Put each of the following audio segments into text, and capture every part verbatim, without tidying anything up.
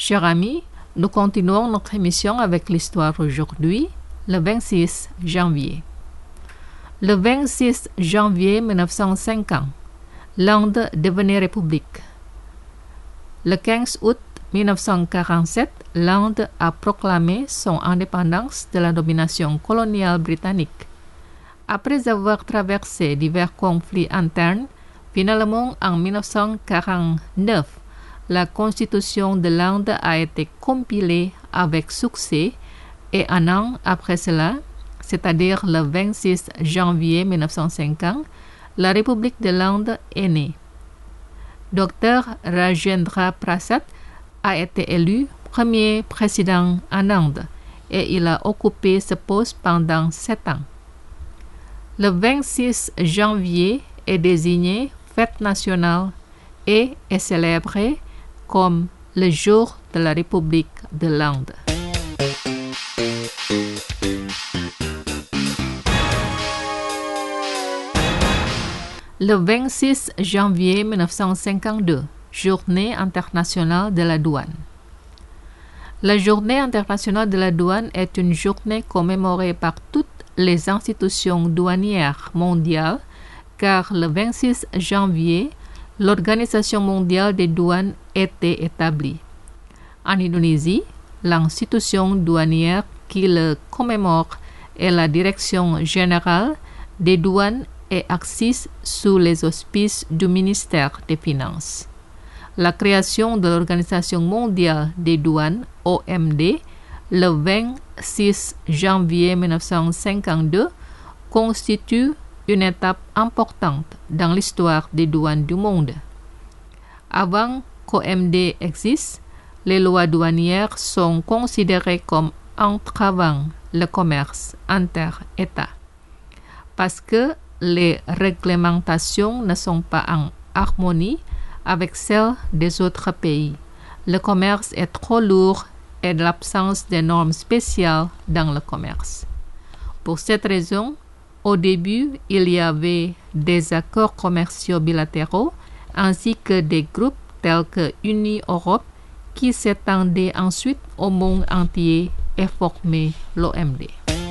Chers amis, nous continuons notre émission avec l'histoire aujourd'hui, le vingt-six janvier. Le vingt-six janvier mille neuf cent cinquante, l'Inde devenait république. Le quinze août mille neuf cent quarante-sept, l'Inde a proclamé son indépendance de la domination coloniale britannique. Après avoir traversé divers conflits internes, finalement en mille neuf cent quarante-neuf, la Constitution de l'Inde a été compilée avec succès et un an après cela, c'est-à-dire le vingt-six janvier mille neuf cent cinquante, la République de l'Inde est née. Docteur Rajendra Prasad a été élu premier président en Inde et il a occupé ce poste pendant sept ans. Le vingt-six janvier est désigné fête nationale et est célébré comme le jour de la République de l'Inde. Le vingt-six janvier mille neuf cent cinquante-deux, Journée internationale de la douane. La Journée internationale de la douane est une journée commémorée par toutes les institutions douanières mondiales, car le vingt-six janvier, l'Organisation mondiale des douanes était établie. En Indonésie, l'institution douanière qui le commémore est la Direction générale des douanes et assise sous les auspices du ministère des Finances. La création de l'Organisation mondiale des douanes, O M D, le vingt-six janvier mille neuf cent cinquante-deux, constitue une étape importante dans l'histoire des douanes du monde. Avant qu'O M D existe, les lois douanières sont considérées comme entravant le commerce inter-États. Parce que les réglementations ne sont pas en harmonie avec celles des autres pays. Le commerce est trop lourd et de l'absence de normes spéciales dans le commerce. Pour cette raison, au début, il y avait des accords commerciaux bilatéraux ainsi que des groupes tels que Uni Europe qui s'étendaient ensuite au monde entier et formaient l'O M D.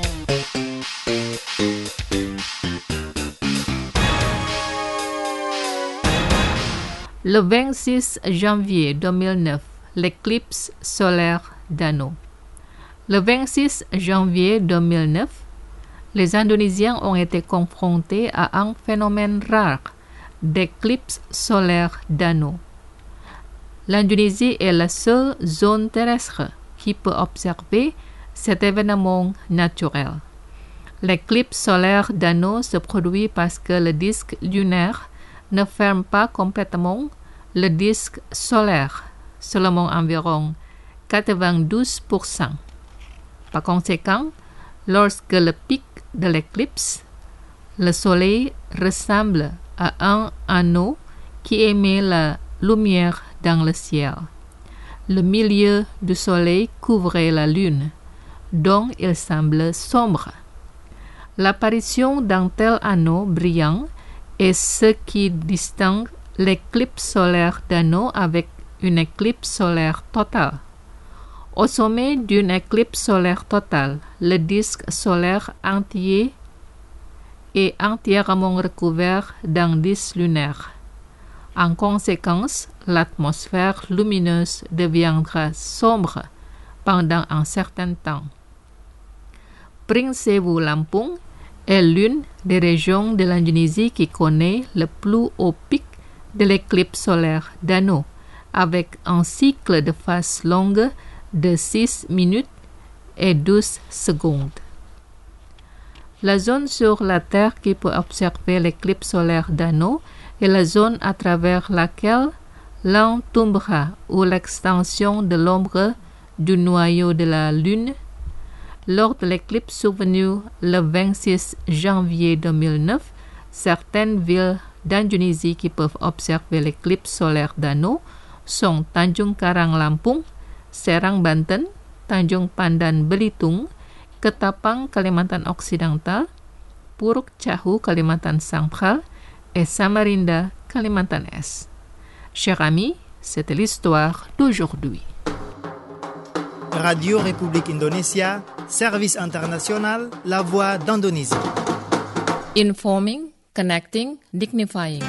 Le vingt-six janvier deux mille neuf, l'éclipse solaire d'Ano. Le vingt-six janvier deux mille neuf, les Indonésiens ont été confrontés à un phénomène rare d'éclipse solaire d'Ano. L'Indonésie est la seule zone terrestre qui peut observer cet événement naturel. L'éclipse solaire d'Ano se produit parce que le disque lunaire ne ferme pas complètement le disque solaire, seulement environ quatre-vingt-douze pour cent. Par conséquent, lorsque le pic de l'éclipse, le soleil ressemble à un anneau qui émet la lumière dans le ciel. Le milieu du soleil couvrait la lune, dont il semble sombre. L'apparition d'un tel anneau brillant est ce qui distingue l'éclipse solaire d'Ano avec une éclipse solaire totale. Au sommet d'une éclipse solaire totale, le disque solaire entier est entièrement recouvert d'un disque lunaire. En conséquence, l'atmosphère lumineuse deviendra sombre pendant un certain temps. Prinsewu Lampung est l'une des régions de l'Indonésie qui connaît le plus haut pic de l'éclipse solaire d'Ano, avec un cycle de phase longue de six minutes et douze secondes. La zone sur la Terre qui peut observer l'éclipse solaire d'Ano est la zone à travers laquelle l'entumbra ou l'extension de l'ombre du noyau de la Lune. Lors de l'éclipse survenue le vingt-six janvier deux mille neuf, certaines villes d'Indonésie qui peuvent observer l'éclipse solaire d'Ano sont Tanjung Karang Lampung, Serang Banten, Tanjung Pandan Belitung, Ketapang Kalimantan Occidental, Puruk Cahu Kalimantan Central et Samarinda Kalimantan Est. Chers amis, c'était l'histoire d'aujourd'hui. Radio République Indonésia, service international, la voix d'Indonésie. Informing, connecting, dignifying.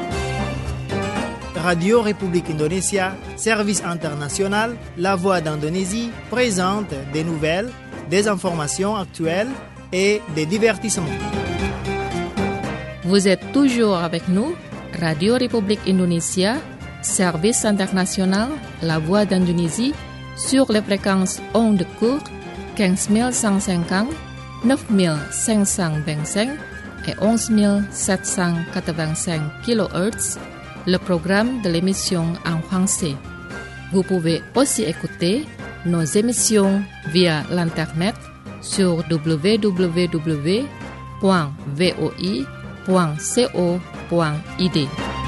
Radio République Indonésia, service international, la voix d'Indonésie, présente des nouvelles, des informations actuelles et des divertissements. Vous êtes toujours avec nous, Radio République Indonésia, service international, la voix d'Indonésie, sur les fréquences ondes courtes quinze mille cent cinquante, neuf mille cinq cent vingt-cinq et onze mille sept cent quatre-vingt-cinq kilohertz, le programme de l'émission en français. Vous pouvez aussi écouter nos émissions via l'internet sur w w w point v o i point co point i d.